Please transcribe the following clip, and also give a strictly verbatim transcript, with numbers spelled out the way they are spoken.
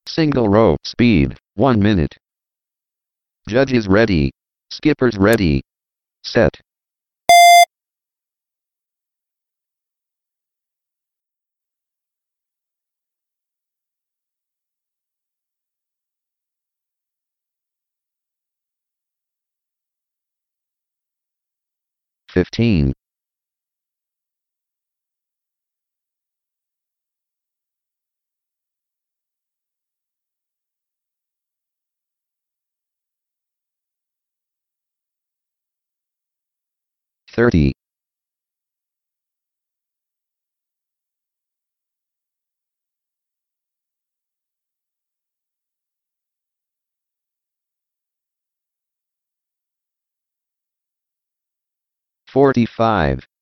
Single row. Speed, one minute. Judges ready. Skippers ready. Set. Fifteen. Thirty. Forty-five.